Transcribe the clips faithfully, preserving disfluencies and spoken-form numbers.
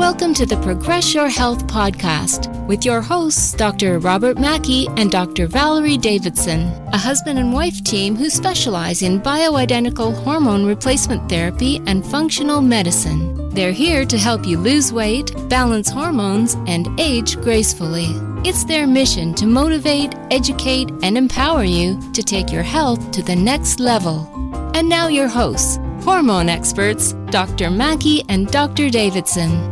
Welcome to the Progress Your Health podcast with your hosts, Doctor Robert Mackey and Doctor Valerie Davidson, a husband and wife team who specialize in bioidentical hormone replacement therapy and functional medicine. They're here to help you lose weight, balance hormones, and age gracefully. It's their mission to motivate, educate, and empower you to take your health to the next level. And now your hosts, hormone experts, Doctor Mackey and Doctor Davidson.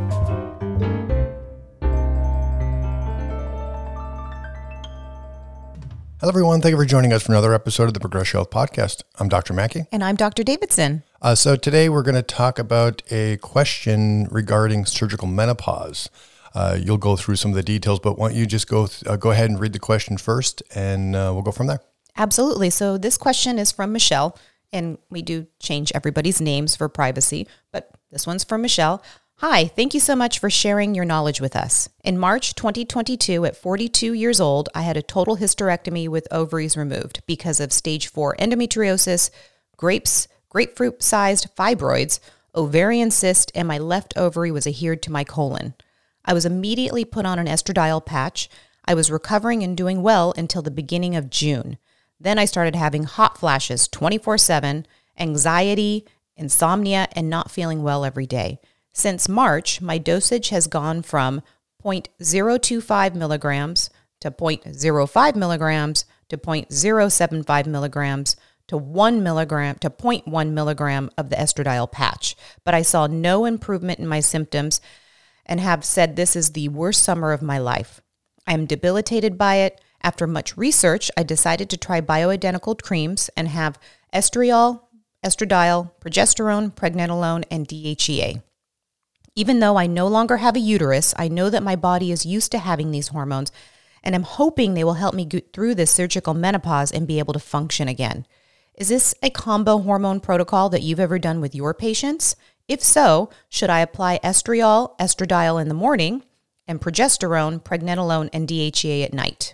Hello, everyone. Thank you for joining us for another episode of the Progress Your Health podcast. I'm Doctor Mackey. And I'm Doctor Davidson. Uh, so today we're going to talk about a question regarding surgical menopause. Uh, you'll go through some of the details, but why don't you just go th- uh, go ahead and read the question first, and uh, we'll go from there. Absolutely. So this question is from Michelle, and we do change everybody's names for privacy, but this one's from Michelle. Hi, thank you so much for sharing your knowledge with us. In March twenty twenty-two, at forty-two years old, I had a total hysterectomy with ovaries removed because of stage four endometriosis, grapes, grapefruit-sized fibroids, ovarian cyst, and my left ovary was adhered to my colon. I was immediately put on an estradiol patch. I was recovering and doing well until the beginning of June. Then I started having hot flashes twenty-four seven, anxiety, insomnia, and not feeling well every day. Since March, my dosage has gone from zero point zero two five milligrams to zero point zero five milligrams to zero point zero seven five milligrams to one milligram to zero point one milligram of the estradiol patch. But I saw no improvement in my symptoms and have said this is the worst summer of my life. I am debilitated by it. After much research, I decided to try bioidentical creams and have estriol, estradiol, progesterone, pregnenolone, and D H E A. Even though I no longer have a uterus, I know that my body is used to having these hormones, and I'm hoping they will help me get through this surgical menopause and be able to function again. Is this a combo hormone protocol that you've ever done with your patients? If so, should I apply estriol, estradiol in the morning, and progesterone, pregnenolone, and D H E A at night?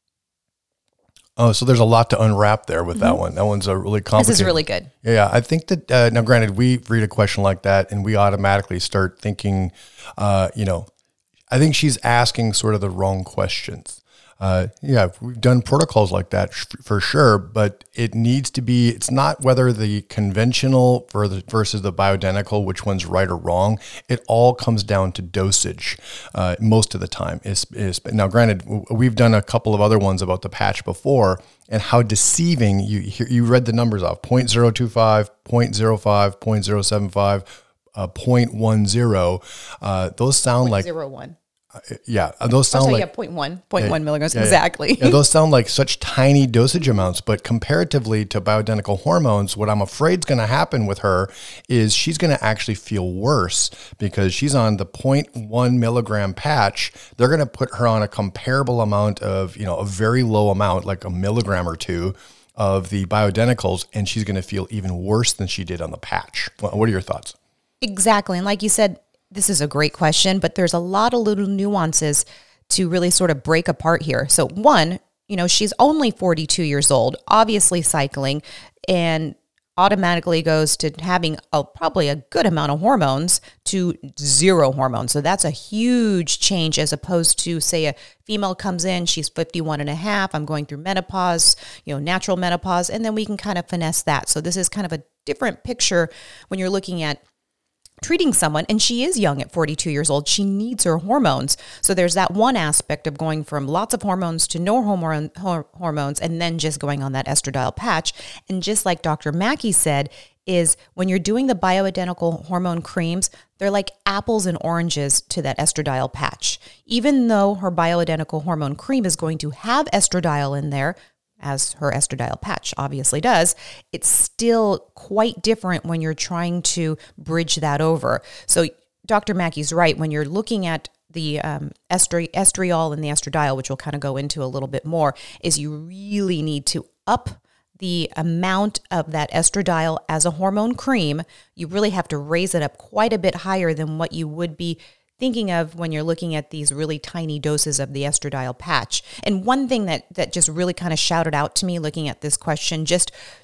Oh, so there's a lot to unwrap there with mm-hmm. that one. That one's a really complicated. This is really good. Yeah, I think that, uh, now granted, we read a question like that and we automatically start thinking, uh, you know, I think she's asking sort of the wrong questions. Uh, yeah, we've done protocols like that sh- for sure, but it needs to be, it's not whether the conventional for the, versus the bioidentical, which one's right or wrong. It all comes down to dosage uh, most of the time. Is, is Now, granted, we've done a couple of other ones about the patch before and how deceiving, you you read the numbers off, zero point zero two five, zero point zero five, zero point zero seven five, uh, zero point one zero. Uh, those sound like... zero point zero one. Uh, yeah, those sound sorry, like yeah, zero point one, zero point one yeah, milligrams, yeah, exactly. Yeah, those sound like such tiny dosage amounts, but comparatively to bioidentical hormones, what I'm afraid is going to happen with her is she's going to actually feel worse because she's on the zero point one milligram patch. They're going to put her on a comparable amount of, you know, a very low amount, like a milligram or two of the bioidenticals, and she's going to feel even worse than she did on the patch. What are your thoughts? Exactly. And like you said, this is a great question, but there's a lot of little nuances to really sort of break apart here. So one, you know, she's only forty-two years old, obviously cycling, and automatically goes to having a, probably a good amount of hormones to zero hormones. So that's a huge change as opposed to, say, a female comes in, she's fifty-one and a half, I'm going through menopause, you know, natural menopause, and then we can kind of finesse that. So this is kind of a different picture when you're looking at treating someone, and she is young at forty-two years old. She needs her hormones. So there's that one aspect of going from lots of hormones to no hormone, hor- hormones and then just going on that estradiol patch. And just like Doctor Mackey said, is when you're doing the bioidentical hormone creams, they're like apples and oranges to that estradiol patch. Even though her bioidentical hormone cream is going to have estradiol in there, as her estradiol patch obviously does, it's still quite different when you're trying to bridge that over. So Doctor Mackey's right. When you're looking at the um, estri- estriol and the estradiol, which we'll kind of go into a little bit more, is you really need to up the amount of that estradiol as a hormone cream. You really have to raise it up quite a bit higher than what you would be thinking of when you're looking at these really tiny doses of the estradiol patch. And one thing that that just really kind of shouted out to me looking at this question, just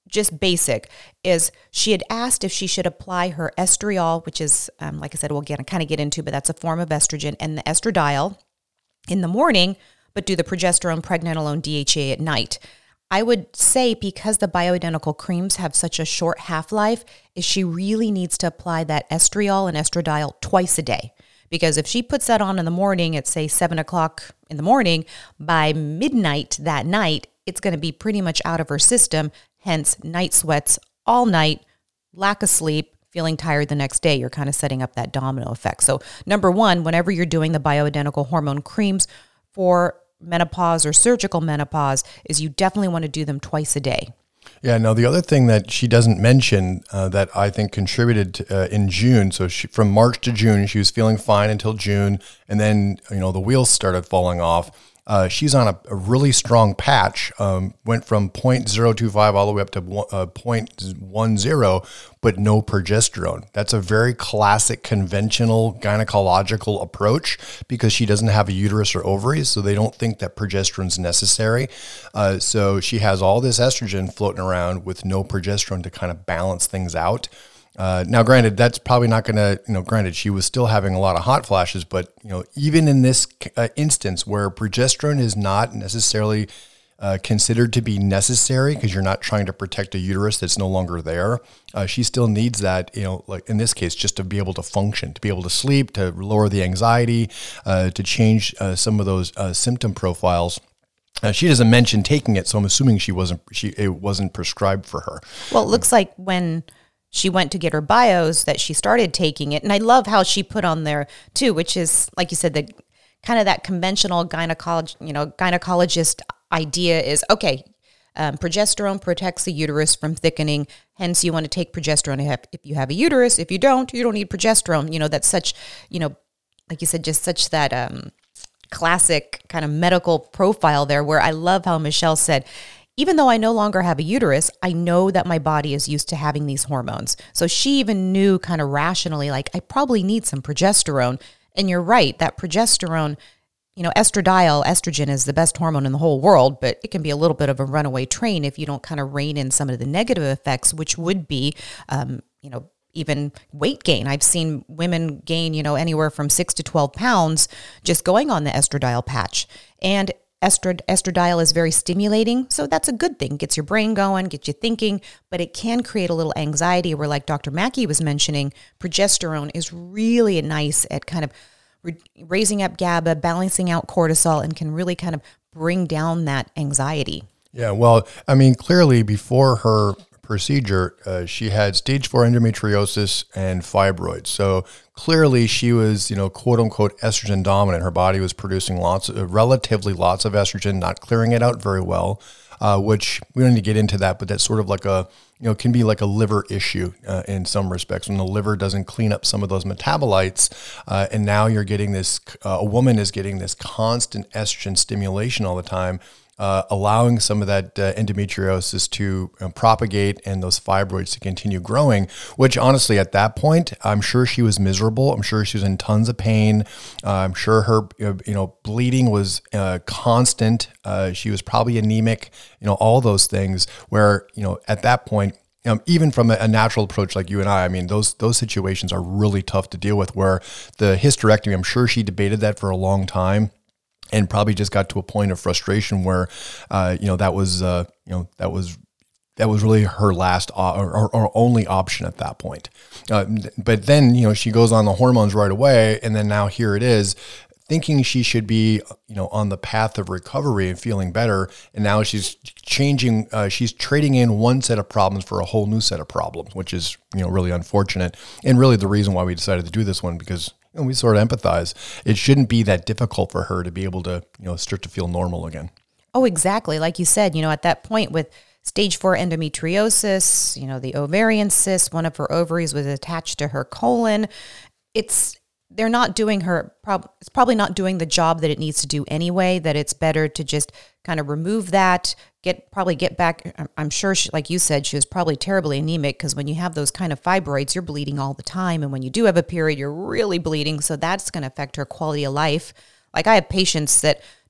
just basic, is she had asked if she should apply her estriol, which is, um, like I said, we'll get kind of get into, but that's a form of estrogen, and the estradiol in the morning, but do the progesterone, pregnenolone, D H E A at night. I would say because the bioidentical creams have such a short half-life, is she really needs to apply that estriol and estradiol twice a day. Because if she puts that on in the morning at, say, seven o'clock in the morning, by midnight that night, it's going to be pretty much out of her system, hence night sweats all night, lack of sleep, feeling tired the next day. You're kind of setting up that domino effect. So number one, whenever you're doing the bioidentical hormone creams for menopause or surgical menopause, is you definitely want to do them twice a day. Yeah, now the other thing that she doesn't mention uh, that I think contributed to, uh, in June, so she, from March to June, she was feeling fine until June, and then, you know, the wheels started falling off. Uh, she's on a, a really strong patch, um, went from zero point zero two five all the way up to one, uh, zero point one zero, but no progesterone. That's a very classic conventional gynecological approach because she doesn't have a uterus or ovaries, so they don't think that progesterone is necessary. Uh, so she has all this estrogen floating around with no progesterone to kind of balance things out. Uh, now, granted, that's probably not going to, you know, granted, she was still having a lot of hot flashes, but, you know, even in this uh, instance where progesterone is not necessarily uh, considered to be necessary because you're not trying to protect a uterus that's no longer there, uh, she still needs that, you know, like in this case, just to be able to function, to be able to sleep, to lower the anxiety, uh, to change uh, some of those uh, symptom profiles. Uh, she doesn't mention taking it, so I'm assuming she wasn't, she it wasn't prescribed for her. Well, it looks like when she went to get her bios that she started taking it. And I love how she put on there too, which is, like you said, the kind of that conventional gynecolog, you know, gynecologist idea is, okay, um, progesterone protects the uterus from thickening. Hence you want to take progesterone if you have a uterus. If you don't, you don't need progesterone. You know, that's such, you know, like you said, just such that um, classic kind of medical profile there, where I love how Michelle said, even though I no longer have a uterus, I know that my body is used to having these hormones. So she even knew kind of rationally, like, I probably need some progesterone. And you're right, that progesterone, you know, estradiol, estrogen is the best hormone in the whole world, but it can be a little bit of a runaway train if you don't kind of rein in some of the negative effects, which would be, um, you know, even weight gain. I've seen women gain, you know, anywhere from six to twelve pounds just going on the estradiol patch. And Estrad- estradiol is very stimulating, so that's a good thing. Gets your brain going, gets you thinking, but it can create a little anxiety where, like Doctor Mackey was mentioning, progesterone is really nice at kind of re- raising up GABA, balancing out cortisol, and can really kind of bring down that anxiety. Yeah, well, I mean, clearly before her procedure, uh, she had stage four endometriosis and fibroids. So clearly she was, you know, quote unquote estrogen dominant. Her body was producing lots of, relatively lots of estrogen, not clearing it out very well, uh, which we don't need to get into that, but that's sort of like a, you know, can be like a liver issue uh, in some respects when the liver doesn't clean up some of those metabolites. Uh, and now you're getting this, uh, a woman is getting this constant estrogen stimulation all the time. Uh, allowing some of that uh, endometriosis to uh, propagate and those fibroids to continue growing, which honestly at that point, I'm sure she was miserable. I'm sure she was in tons of pain. Uh, I'm sure her, uh, you know, bleeding was uh, constant. Uh, she was probably anemic, you know, all those things where, you know, at that point, Um, even from a, a natural approach like you and I, I mean, those those situations are really tough to deal with where the hysterectomy, I'm sure she debated that for a long time. And probably just got to a point of frustration where, uh, you know, that was, uh, you know, that was, that was really her last uh, or, or only option at that point. Uh, but then, you know, she goes on the hormones right away, and then now here it is, thinking she should be, you know, on the path of recovery and feeling better, and now she's changing. Uh, she's trading in one set of problems for a whole new set of problems, which is, you know, really unfortunate, and really the reason why we decided to do this one because. And we sort of empathize. It shouldn't be that difficult for her to be able to, you know, start to feel normal again. Oh, exactly. Like you said, you know, at that point with stage four endometriosis, you know, the ovarian cyst, one of her ovaries was attached to her colon. It's, they're not doing her, prob- it's probably not doing the job that it needs to do anyway, that it's better to just kind of remove that, get, probably get back. I'm sure she, like you said, she was probably terribly anemic because when you have those kind of fibroids, you're bleeding all the time. And when you do have a period, you're really bleeding. So that's going to affect her quality of life. Like I have patients that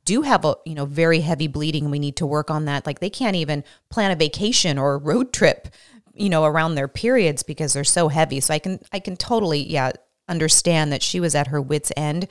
do have a, you know, very heavy bleeding and we need to work on that. Like they can't even plan a vacation or a road trip, you know, around their periods because they're so heavy. So I can, I can totally, yeah, understand that she was at her wit's end.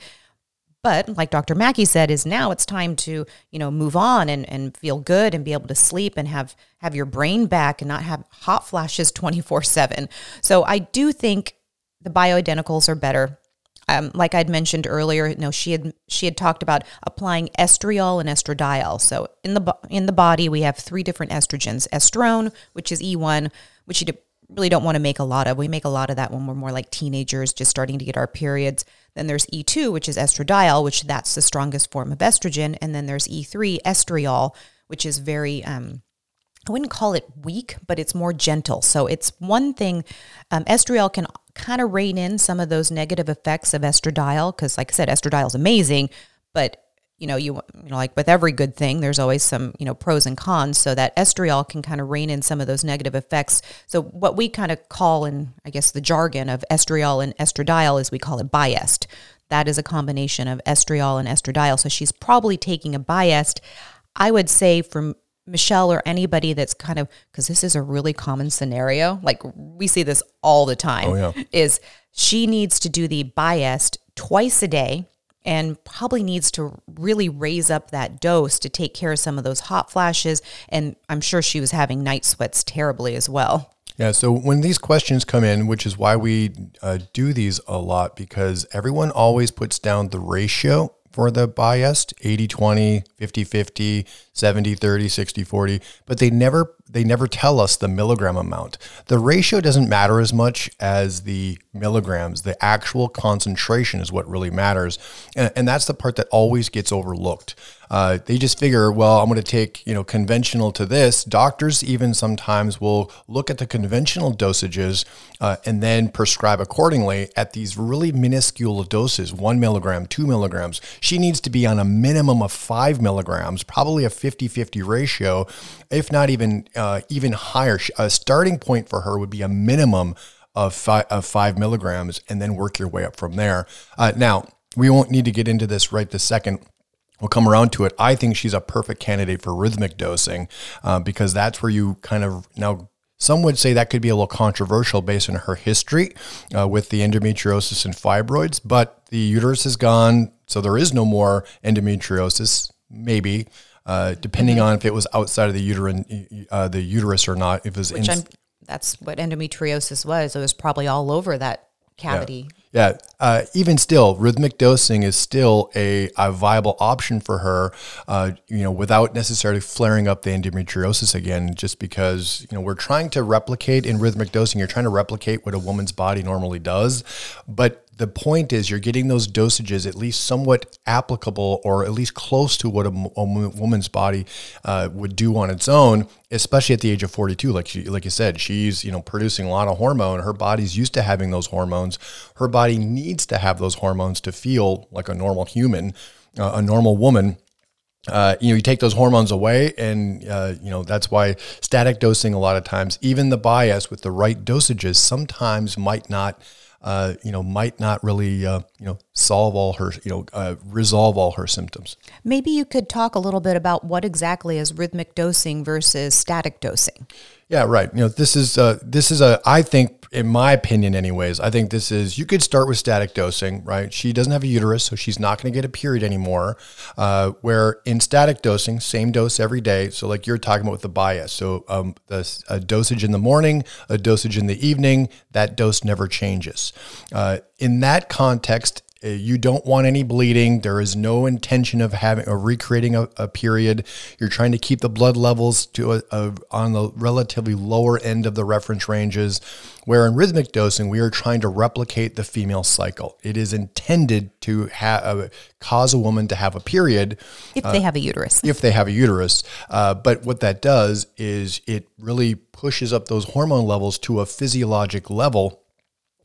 But like Doctor Mackey said, is now it's time to, you know, move on and, and feel good and be able to sleep and have, have your brain back and not have hot flashes twenty-four seven. So I do think the bioidenticals are better. Um, like I'd mentioned earlier, you know, she had she had talked about applying estriol and estradiol. So in the in the body, we have three different estrogens: estrone, which is E one, which you really don't want to make a lot of. We make a lot of that when we're more like teenagers, just starting to get our periods. Then there's E two, which is estradiol, which that's the strongest form of estrogen. And then there's E three, estriol, which is very, um, I wouldn't call it weak, but it's more gentle. So it's one thing, um, estriol can kind of rein in some of those negative effects of estradiol, because like I said, estradiol is amazing, but you know, you, you know, like with every good thing, there's always some, you know, pros and cons. So that estriol can kind of rein in some of those negative effects. So what we kind of call in, I guess, the jargon of estriol and estradiol is we call it Biest. That is a combination of estriol and estradiol. So she's probably taking a Biest. I would say from Michelle or anybody that's kind of, because this is a really common scenario, like we see this all the time, oh, yeah. is she needs to do the Biest twice a day and probably needs to really raise up that dose to take care of some of those hot flashes. And I'm sure she was having night sweats terribly as well. Yeah, so when these questions come in, which is why we uh, do these a lot, because everyone always puts down the ratio for the Biest, eighty twenty, fifty fifty, seventy thirty, sixty forty, but they never they never tell us the milligram amount. The ratio doesn't matter as much as the milligrams. The actual concentration is what really matters. And, and that's the part that always gets overlooked. Uh, they just figure, well, I'm going to take, you know, conventional to this. Doctors even sometimes will look at the conventional dosages uh, and then prescribe accordingly at these really minuscule doses, one milligram, two milligrams. She needs to be on a minimum of five milligrams, probably a fifty fifty ratio, if not even uh, even higher. A starting point for her would be a minimum of five, of five milligrams and then work your way up from there. Uh, now, we won't need to get into this right this second. We'll come around to it. I think she's a perfect candidate for rhythmic dosing uh, because that's where you kind of, now some would say that could be a little controversial based on her history uh, with the endometriosis and fibroids, but the uterus is gone, so there is no more endometriosis, maybe, uh, depending on if it was outside of the uterine, uh, the uterus or not. If it was Which in, I'm, that's what endometriosis was. It was probably all over that cavity. Yeah. Yeah, uh, even still, rhythmic dosing is still a, a viable option for her, uh, you know, without necessarily flaring up the endometriosis again, just because, you know, we're trying to replicate in rhythmic dosing, you're trying to replicate what a woman's body normally does, but the point is you're getting those dosages at least somewhat applicable or at least close to what a, a woman's body uh, would do on its own, especially at the age of forty-two. Like she, like you said, she's, you know, producing a lot of hormone. Her body's used to having those hormones. Her body needs to have those hormones to feel like a normal human, uh, a normal woman. Uh, you know, you take those hormones away and, uh, you know, that's why static dosing a lot of times, even the Biest with the right dosages sometimes might not Uh, you know, might not really, uh, you know, solve all her, you know, uh, resolve all her symptoms. Maybe you could talk a little bit about what exactly is rhythmic dosing versus static dosing. Yeah, right. You know, this is uh, this is a, I think, in my opinion, anyways, I think this is, you could start with static dosing, right? She doesn't have a uterus, so she's not going to get a period anymore. Uh, where in static dosing, same dose every day. So like you're talking about with the Biest. So um, the, a dosage in the morning, a dosage in the evening, that dose never changes. Uh, in that context, you don't want any bleeding. There is no intention of having or recreating a, a period. You're trying to keep the blood levels to a, a, on the relatively lower end of the reference ranges, where in rhythmic dosing, we are trying to replicate the female cycle. It is intended to ha- uh, cause a woman to have a period. If they uh, have a uterus. If they have a uterus. Uh, but what that does is it really pushes up those hormone levels to a physiologic level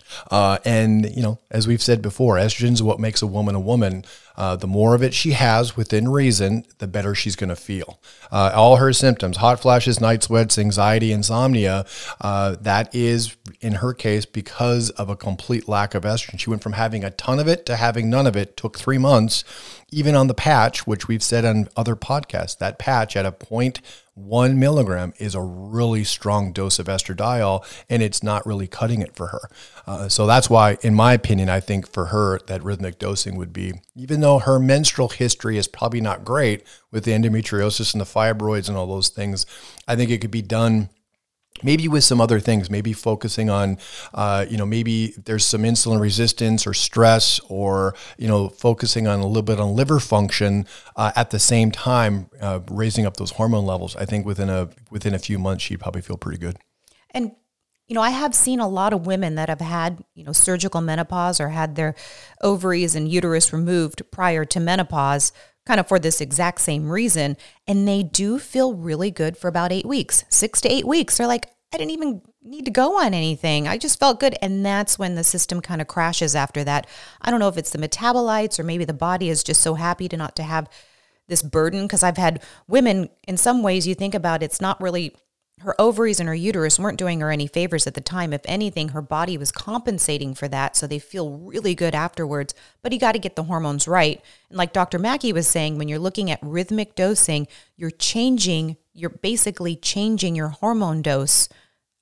Uh, and, you know, as we've said before, estrogen is what makes a woman a woman. Uh, the more of it she has within reason, the better she's going to feel. Uh, all her symptoms, hot flashes, night sweats, anxiety, insomnia, uh, that is, in her case, because of a complete lack of estrogen. She went from having a ton of it to having none of it, took three months. Even on the patch, which we've said on other podcasts, that patch at a zero point one milligram is a really strong dose of estradiol, and it's not really cutting it for her. Uh, so that's why, in my opinion, I think for her that rhythmic dosing would be, even though her menstrual history is probably not great with the endometriosis and the fibroids and all those things, I think it could be done maybe with some other things, maybe focusing on, uh, you know, maybe there's some insulin resistance or stress, or, you know, focusing on a little bit on liver function uh, at the same time, uh, raising up those hormone levels. I think within a within a few months, she'd probably feel pretty good. And, you know, I have seen a lot of women that have had, you know, surgical menopause or had their ovaries and uterus removed prior to menopause, kind of for this exact same reason. And they do feel really good for about eight weeks, six to eight weeks. They're like, I didn't even need to go on anything. I just felt good. And that's when the system kind of crashes after that. I don't know if it's the metabolites or maybe the body is just so happy to not to have this burden. Because I've had women, in some ways you think about it's not really, her ovaries and her uterus weren't doing her any favors at the time. If anything, her body was compensating for that. So they feel really good afterwards, but you got to get the hormones right. And like Doctor Mackey was saying, when you're looking at rhythmic dosing, you're changing, you're basically changing your hormone dose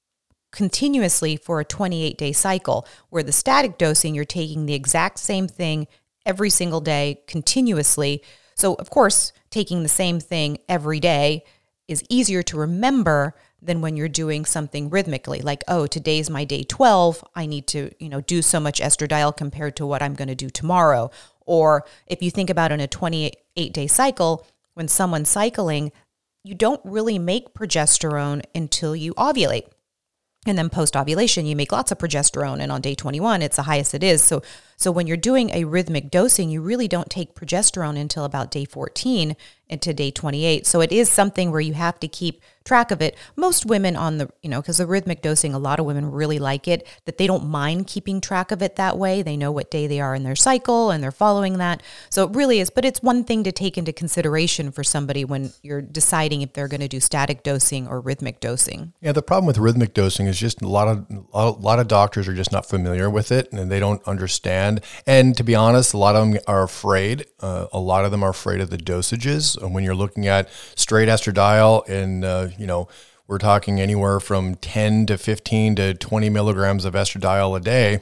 continuously for a twenty-eight day cycle, where the static dosing, you're taking the exact same thing every single day continuously. So of course, taking the same thing every day is easier to remember than when you're doing something rhythmically, like, oh, today's my day twelve. I need to, you know, do so much estradiol compared to what I'm going to do tomorrow. Or if you think about in a twenty-eight day cycle, when someone's cycling, you don't really make progesterone until you ovulate. And then post-ovulation, you make lots of progesterone. And on day twenty-one, it's the highest it is. So, so when you're doing a rhythmic dosing, you really don't take progesterone until about day fourteen into day twenty-eight. So it is something where you have to keep track of it. Most women on the, you know, because the rhythmic dosing, a lot of women really like it, that they don't mind keeping track of it that way. They know what day they are in their cycle and they're following that. So it really is, but it's one thing to take into consideration for somebody when you're deciding if they're going to do static dosing or rhythmic dosing. Yeah, the problem with rhythmic dosing is just a lot of a lot of doctors are just not familiar with it and they don't understand. And to be honest, a lot of them are afraid. Uh, a lot of them are afraid of the dosages. And when you're looking at straight estradiol and, uh, you know, we're talking anywhere from ten to fifteen to twenty milligrams of estradiol a day,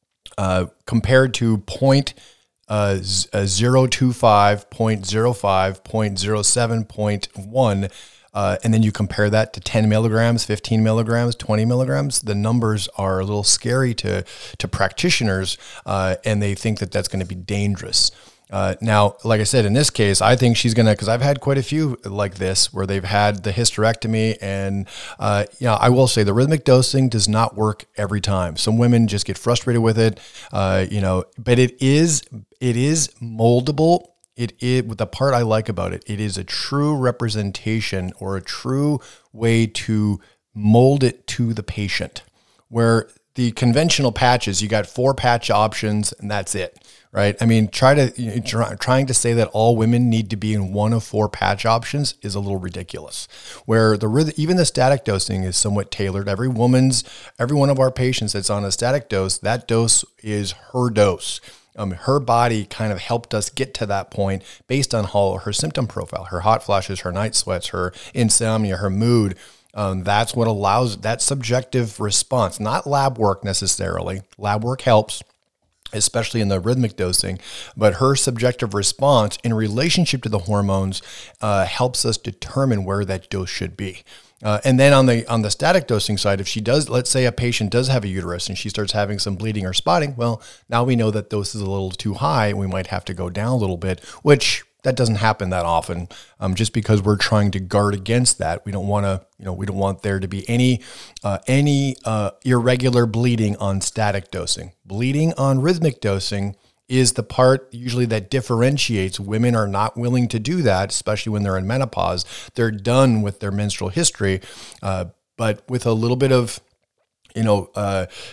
uh, compared to point uh, zero two five, point zero five, point zero seven, point one. Uh, and then you compare that to ten milligrams, fifteen milligrams, twenty milligrams, the numbers are a little scary to, to practitioners, uh, and they think that that's going to be dangerous. Uh, now, like I said, in this case, I think she's going to, because I've had quite a few like this where they've had the hysterectomy, and, uh, you know, I will say the rhythmic dosing does not work every time. Some women just get frustrated with it, uh, you know, but it is, it is moldable. It is, the part I like about it, it is a true representation or a true way to mold it to the patient, where the conventional patches, you got four patch options and that's it, right? I mean, try to you know, try, trying to say that all women need to be in one of four patch options is a little ridiculous. Where the even the static dosing is somewhat tailored. Every woman's, every one of our patients that's on a static dose, that dose is her dose. Um, her body kind of helped us get to that point based on how her symptom profile, her hot flashes, her night sweats, her insomnia, her mood. Um, that's what allows that subjective response, not lab work necessarily. Lab work helps, especially in the rhythmic dosing, but her subjective response in relationship to the hormones uh, helps us determine where that dose should be. Uh, and then on the on the static dosing side, if she does, let's say a patient does have a uterus and she starts having some bleeding or spotting, well, now we know that dose is a little too high and we might have to go down a little bit, which that doesn't happen that often, um, just because we're trying to guard against that. We don't want to, you know, we don't want there to be any uh, any uh, irregular bleeding on static dosing. Bleeding on rhythmic dosing is the part usually that differentiates. Women are not willing to do that, especially when they're in menopause. They're done with their menstrual history, uh, but with a little bit of, you know, uh, you know,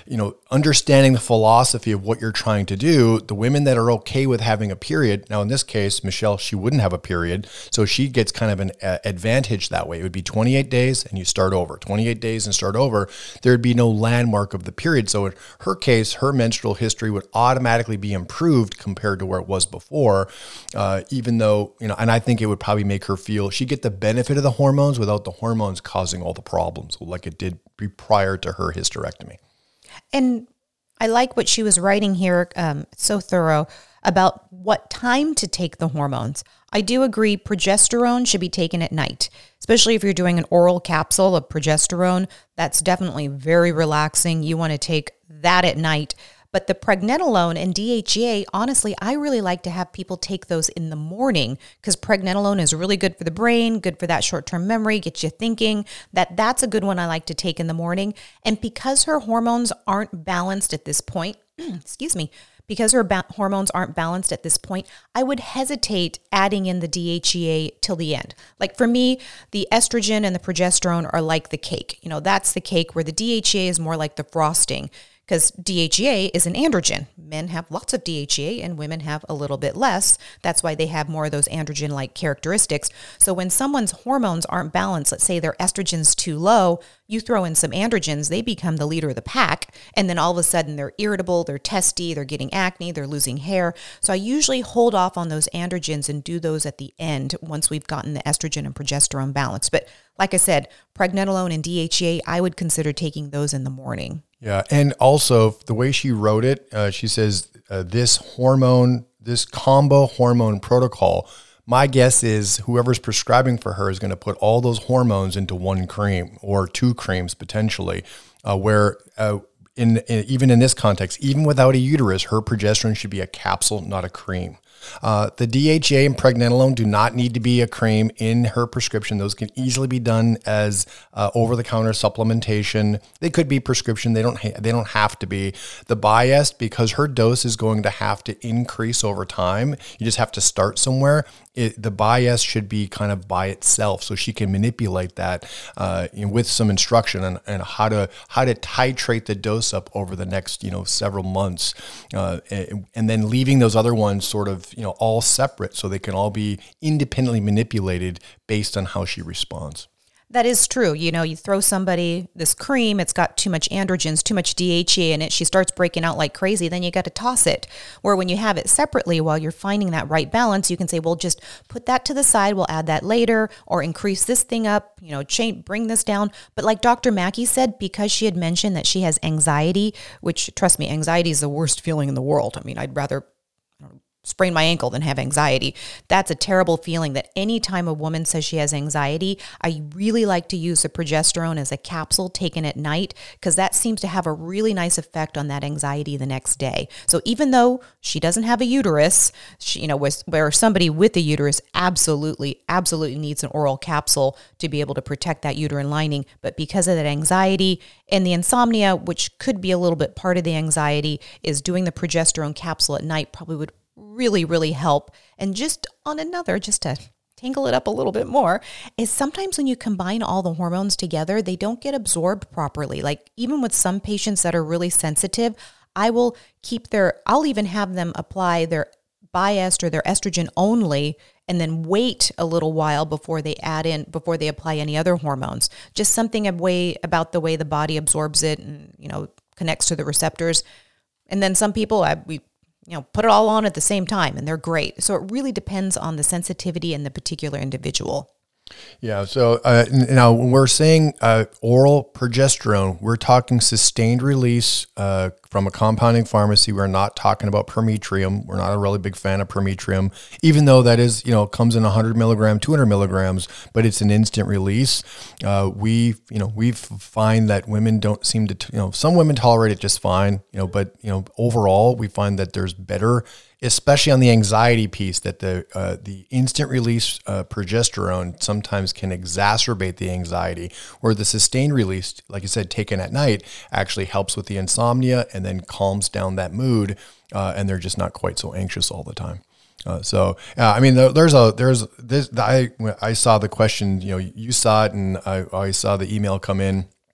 understanding the philosophy of what you're trying to do, the women that are okay with having a period, now in this case, Michelle, she wouldn't have a period, so she gets kind of an uh, advantage that way. It would be twenty-eight days and you start over, twenty-eight days and start over. There'd be no landmark of the period. So in her case, her menstrual history would automatically be improved compared to where it was before, uh, even though, you know, and I think it would probably make her feel she'd get the benefit of the hormones without the hormones causing all the problems like it did prior to her hysterectomy. And I like what she was writing here, um, so thorough, about what time to take the hormones. I do agree progesterone should be taken at night, especially if you're doing an oral capsule of progesterone. That's definitely very relaxing. You want to take that at night. But the pregnenolone and D H E A, honestly, I really like to have people take those in the morning because pregnenolone is really good for the brain, good for that short-term memory, gets you thinking. That that's a good one I like to take in the morning. And because her hormones aren't balanced at this point, excuse me, because her ba- hormones aren't balanced at this point, I would hesitate adding in the D H E A till the end. Like for me, the estrogen and the progesterone are like the cake. You know, that's the cake where the D H E A is more like the frosting. Because D H E A is an androgen. Men have lots of D H E A and women have a little bit less. That's why they have more of those androgen-like characteristics. So when someone's hormones aren't balanced, let's say their estrogen's too low, you throw in some androgens, they become the leader of the pack. And then all of a sudden they're irritable, they're testy, they're getting acne, they're losing hair. So I usually hold off on those androgens and do those at the end once we've gotten the estrogen and progesterone balance. But like I said, pregnenolone and D H E A, I would consider taking those in the morning. Yeah. And also the way she wrote it, uh, she says uh, this hormone, this combo hormone protocol, my guess is whoever's prescribing for her is going to put all those hormones into one cream or two creams potentially, uh, where uh, in, in even in this context, even without a uterus, her progesterone should be a capsule, not a cream. Uh, the D H E A and pregnenolone do not need to be a cream in her prescription. Those can easily be done as uh, over-the-counter supplementation. They could be prescription. They don't. Ha- they don't have to be. The Biest, because her dose is going to have to increase over time. You just have to start somewhere. It, the Biest should be kind of by itself, so she can manipulate that uh, you know, with some instruction on, on how to how to titrate the dose up over the next you know several months, uh, and, and then leaving those other ones sort of you know all separate, so they can all be independently manipulated based on how she responds. That is true. You know, you throw somebody this cream, it's got too much androgens, too much D H E A in it, she starts breaking out like crazy, then you got to toss it. Where when you have it separately while you're finding that right balance, you can say, well, just put that to the side, we'll add that later, or increase this thing up, you know, change, bring this down. But like Doctor Mackey said, because she had mentioned that she has anxiety, which, trust me, anxiety is the worst feeling in the world. I mean, I'd rather sprain my ankle than have anxiety. That's a terrible feeling that anytime a woman says she has anxiety, I really like to use the progesterone as a capsule taken at night because that seems to have a really nice effect on that anxiety the next day. So even though she doesn't have a uterus, she, you know, where somebody with a uterus absolutely, absolutely needs an oral capsule to be able to protect that uterine lining. But because of that anxiety and the insomnia, which could be a little bit part of the anxiety, is doing the progesterone capsule at night probably would really, really help. And just on another, just to tangle it up a little bit more, is sometimes when you combine all the hormones together, they don't get absorbed properly. Like even with some patients that are really sensitive, I will keep their, I'll even have them apply their Biest or their estrogen only, and then wait a little while before they add in, before they apply any other hormones. Just something a way about the way the body absorbs it and, you know, connects to the receptors. And then some people, I, we, you know, put it all on at the same time and they're great. So it really depends on the sensitivity and the particular individual. Yeah. So uh, now when we're saying uh, oral progesterone, we're talking sustained release uh, from a compounding pharmacy. We're not talking about Prometrium. We're not a really big fan of Prometrium, even though that is, you know, comes in one hundred milligram, two hundred milligrams, but it's an instant release. Uh, we, you know, we find that women don't seem to, you know, some women tolerate it just fine, you know, but, you know, overall we find that there's better, especially on the anxiety piece, that the uh, the instant release uh, progesterone sometimes can exacerbate the anxiety, where the sustained release, like I said, taken at night, actually helps with the insomnia and then calms down that mood, uh, and they're just not quite so anxious all the time. Uh, so, uh, I mean, there's a, there's this, I, I saw the question, you know, you saw it and I, I saw the email come in.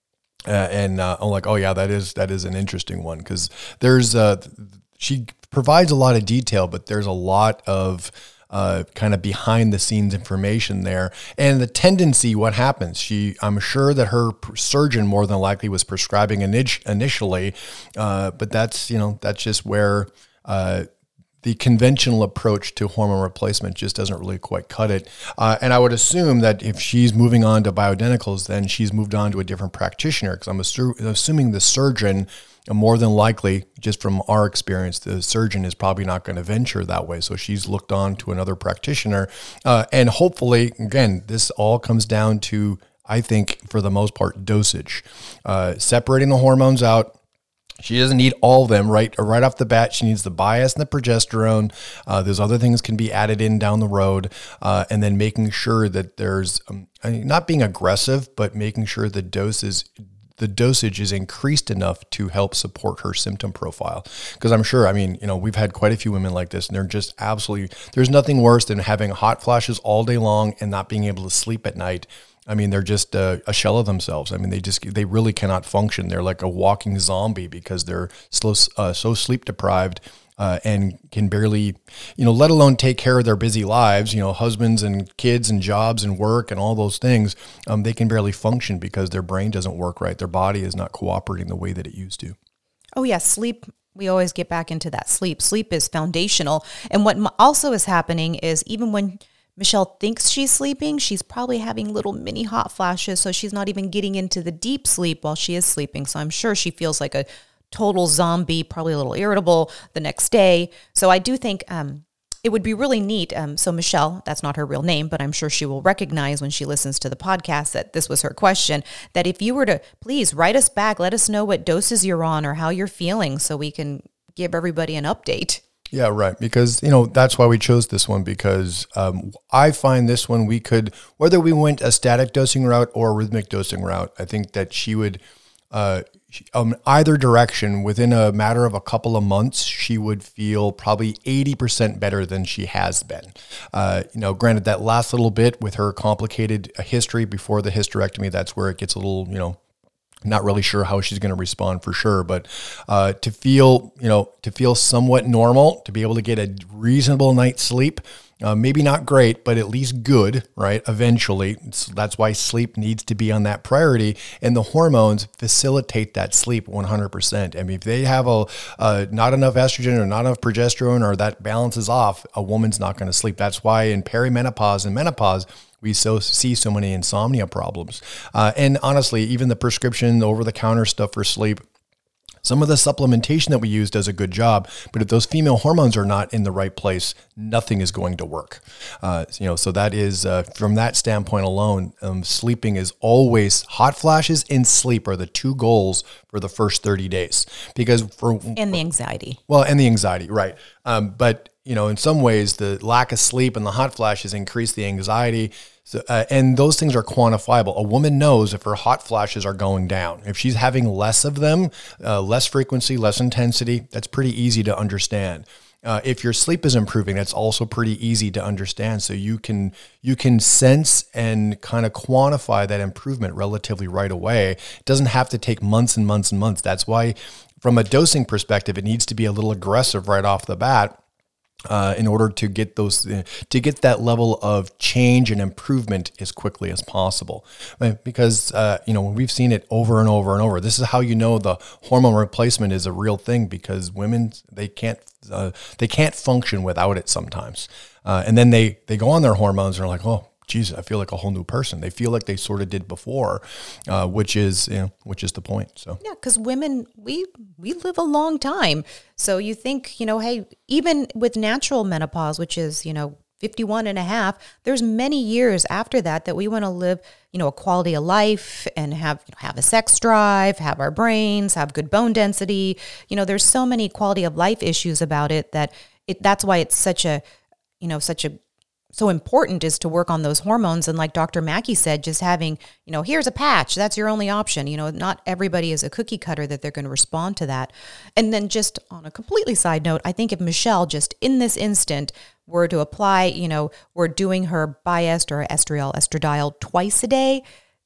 Uh, and uh, I'm like, oh yeah, that is that is an interesting one because there's uh, she provides a lot of detail, but there's a lot of uh, kind of behind the scenes information there. And the tendency, what happens? She, I'm sure that her surgeon more than likely was prescribing init- initially, uh, but that's you know that's just where. Uh, The conventional approach to hormone replacement just doesn't really quite cut it. Uh, and I would assume that if she's moving on to bioidenticals, then she's moved on to a different practitioner because I'm assu- assuming the surgeon, uh, more than likely, just from our experience, the surgeon is probably not going to venture that way. So she's looked on to another practitioner. Uh, and hopefully, again, this all comes down to, I think, for the most part, dosage. Uh, separating the hormones out. She doesn't need all of them right right off the bat. She needs the bias and the progesterone. Uh, those other things can be added in down the road, uh, and then making sure that there's um, I mean, not being aggressive, but making sure the dose is the dosage is increased enough to help support her symptom profile. Because I'm sure, I mean, you know, we've had quite a few women like this, and they're just absolutely. There's nothing worse than having hot flashes all day long and not being able to sleep at night. I mean, they're just a, a shell of themselves. I mean, they just, they really cannot function. They're like a walking zombie because they're slow, uh, so sleep deprived uh, and can barely, you know, let alone take care of their busy lives, you know, husbands and kids and jobs and work and all those things. Um, they can barely function because their brain doesn't work right. Their body is not cooperating the way that it used to. Oh, yeah. Sleep. We always get back into that sleep. Sleep is foundational. And what also is happening is even when Michelle thinks she's sleeping, she's probably having little mini hot flashes, so she's not even getting into the deep sleep while she is sleeping. So I'm sure she feels like a total zombie, probably a little irritable the next day. So I do think um, it would be really neat. Um, so Michelle, that's not her real name, but I'm sure she will recognize when she listens to the podcast that this was her question, that if you were to please write us back, let us know what doses you're on or how you're feeling so we can give everybody an update. Yeah, right. Because, you know, that's why we chose this one because um, I find this one we could, whether we went a static dosing route or a rhythmic dosing route, I think that she would, uh, um, either direction, within a matter of a couple of months, she would feel probably eighty percent better than she has been. Uh, you know, granted, that last little bit with her complicated history before the hysterectomy, that's where it gets a little, you know, not really sure how she's going to respond for sure, but uh, to feel, you know, to feel somewhat normal, to be able to get a reasonable night's sleep, uh, maybe not great, but at least good, right? Eventually. So that's why sleep needs to be on that priority. And the hormones facilitate that sleep one hundred percent. I mean, if they have a uh, not enough estrogen or not enough progesterone or that balance is off, a woman's not going to sleep. That's why in perimenopause and menopause, we so see so many insomnia problems. Uh, and honestly, even the prescription, over-the-counter stuff for sleep, some of the supplementation that we use does a good job, but if those female hormones are not in the right place, nothing is going to work. Uh, you know, so that is, uh, from that standpoint alone, um, sleeping is always, hot flashes and sleep are the two goals for the first thirty days. Because for And the anxiety. Well, and the anxiety, right. Um, but you know, in some ways, the lack of sleep and the hot flashes increase the anxiety. So, uh, and those things are quantifiable. A woman knows if her hot flashes are going down. If she's having less of them, uh, less frequency, less intensity, that's pretty easy to understand. Uh, if your sleep is improving, that's also pretty easy to understand. So you can you can sense and kind of quantify that improvement relatively right away. It doesn't have to take months and months and months. That's why, from a dosing perspective, it needs to be a little aggressive right off the bat. Uh, in order to get those, uh, to get that level of change and improvement as quickly as possible, right? Because uh, you know, we've seen it over and over and over. This is how you know the hormone replacement is a real thing, because women they can't uh, they can't function without it sometimes, uh, and then they they go on their hormones and are like, oh, geez, I feel like a whole new person. They feel like they sort of did before, uh, which is, you know, which is the point. So yeah, because women, we we live a long time. So you think, you know, hey, even with natural menopause, which is, you know, fifty-one and a half, there's many years after that that we want to live, you know, a quality of life and have, you know, have a sex drive, have our brains, have good bone density. You know, there's so many quality of life issues about it that it, that's why it's such a, you know, such a, so important is to work on those hormones. And like Doctor Mackey said, just having, you know, here's a patch, that's your only option. You know, not everybody is a cookie cutter that they're going to respond to that. And then just on a completely side note, I think if Michelle just in this instant were to apply, you know, we're doing her Biest or estriol, estradiol twice a day,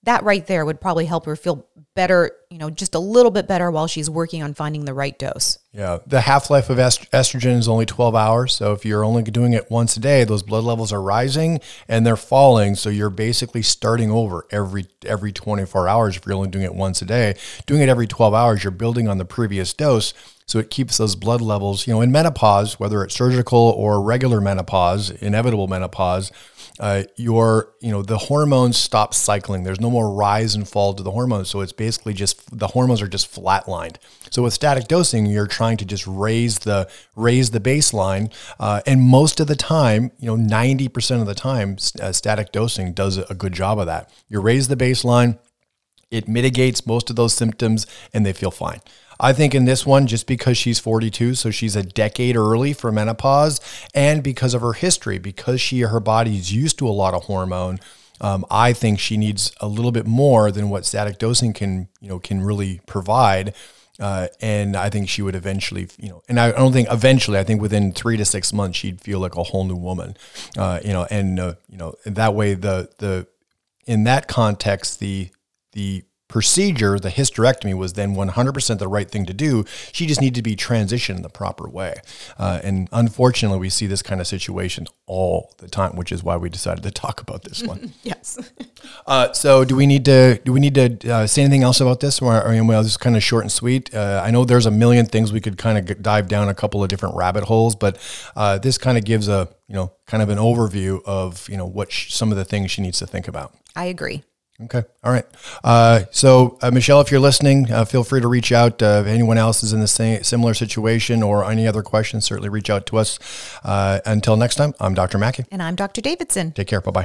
that right there would probably help her feel better, you know, just a little bit better while she's working on finding the right dose. Yeah. The half-life of est- estrogen is only twelve hours. So if you're only doing it once a day, those blood levels are rising and they're falling. So you're basically starting over every every twenty-four hours if you're only doing it once a day. Doing it every twelve hours, you're building on the previous dose. So it keeps those blood levels, you know, in menopause, whether it's surgical or regular menopause, inevitable menopause, uh, your, you know, the hormones stop cycling. There's no more rise and fall to the hormones. So it's basically just, the hormones are just flatlined. So with static dosing, you're trying to just raise the, raise the baseline. Uh, and most of the time, you know, ninety percent of the time, uh, static dosing does a good job of that. You raise the baseline, it mitigates most of those symptoms, and they feel fine. I think in this one, just because she's forty-two, so she's a decade early for menopause, and because of her history, because she her body's used to a lot of hormone, um, I think she needs a little bit more than what static dosing can, you know, can really provide. Uh, and I think she would eventually, you know, and I don't think eventually, I think within three to six months, she'd feel like a whole new woman, uh, you know, and, uh, you know, that way the, the, in that context, the, the procedure, the hysterectomy was then one hundred percent the right thing to do. She just needed to be transitioned in the proper way. Uh, and unfortunately, we see this kind of situation all the time, which is why we decided to talk about this one. Yes. uh, so do we need to, do we need to uh, say anything else about this? Or, or well, this is kind of short and sweet. Uh, I know there's a million things we could kind of dive down a couple of different rabbit holes, but uh, this kind of gives a, you know, kind of an overview of, you know, what sh- some of the things she needs to think about. I agree. Okay. All right. Uh, so, uh, Michelle, if you're listening, uh, feel free to reach out. Uh, if anyone else is in the same similar situation or any other questions, certainly reach out to us. Uh, until next time, I'm Doctor Mackey. And I'm Doctor Davidson. Take care. Bye-bye.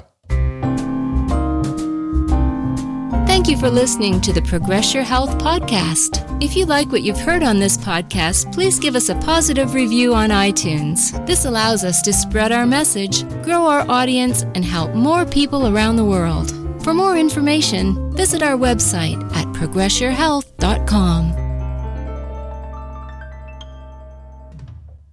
Thank you for listening to the Progress Your Health podcast. If you like what you've heard on this podcast, please give us a positive review on iTunes. This allows us to spread our message, grow our audience, and help more people around the world. For more information, visit our website at progress your health dot com.